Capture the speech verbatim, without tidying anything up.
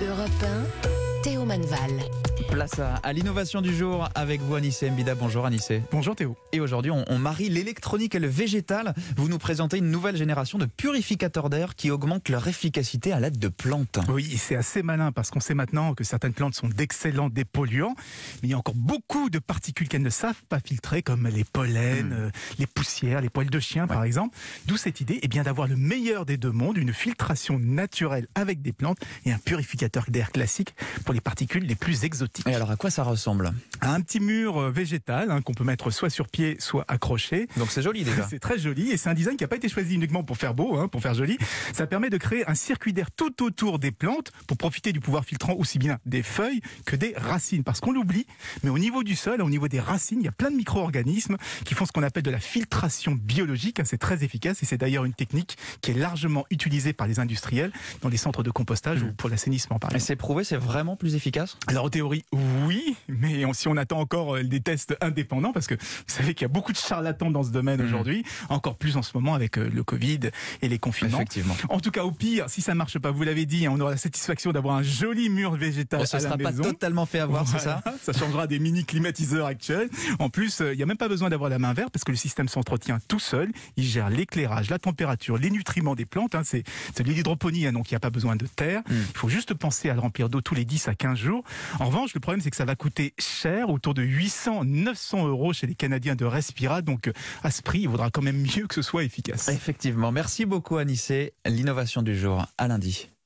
Europe un, Théo Manval. Place à, à l'innovation du jour avec vous, Anissé Mbida. Bonjour Anissé. Bonjour Théo. Et aujourd'hui, on, on marie l'électronique et le végétal. Vous nous présentez une nouvelle génération de purificateurs d'air qui augmentent leur efficacité à l'aide de plantes. Oui, c'est assez malin parce qu'on sait maintenant que certaines plantes sont d'excellents dépolluants, mais il y a encore beaucoup de particules qu'elles ne savent pas filtrer, comme les pollens, mmh. euh, les poussières, les poils de chien ouais. par exemple. D'où cette idée eh bien, d'avoir le meilleur des deux mondes, une filtration naturelle avec des plantes et un purificateur d'air classique pour les particules les plus exotiques. Et alors à quoi ça ressemble? À un petit mur végétal hein, qu'on peut mettre soit sur pied, soit accroché. Donc c'est joli déjà. C'est très joli et c'est un design qui n'a pas été choisi uniquement pour faire beau, hein, pour faire joli. Ça permet de créer un circuit d'air tout autour des plantes pour profiter du pouvoir filtrant aussi bien des feuilles que des racines. Parce qu'on l'oublie, mais au niveau du sol, au niveau des racines, il y a plein de micro-organismes qui font ce qu'on appelle de la filtration biologique. Hein, c'est très efficace et c'est d'ailleurs une technique qui est largement utilisée par les industriels dans les centres de compostage mmh. ou pour l'assainissement par exemple. Et c'est prouvé, c'est vraiment plus efficace? Alors en théorie, oui, mais si on attend encore des tests indépendants, parce que vous savez qu'il y a beaucoup de charlatans dans ce domaine mmh. aujourd'hui, encore plus en ce moment avec le Covid et les confinements. Effectivement. En tout cas, au pire, si ça marche pas, vous l'avez dit, on aura la satisfaction d'avoir un joli mur végétal bon, à ça la sera maison. pas totalement fait avoir, voilà, c'est ça? Ça changera des mini climatiseurs actuels. En plus, il euh, n'y a même pas besoin d'avoir la main verte parce que le système s'entretient tout seul. Il gère l'éclairage, la température, les nutriments des plantes. Hein, c'est c'est de l'hydroponie, hein, donc il n'y a pas besoin de terre. Mmh. Il faut juste penser à le remplir d'eau tous les dix à quinze jours. En revanche, le problème, c'est que ça va coûter cher, autour de huit cents à neuf cents euros chez les Canadiens de Respira. Donc, à ce prix, il vaudra quand même mieux que ce soit efficace. Effectivement. Merci beaucoup, Anissé. L'innovation du jour, à lundi.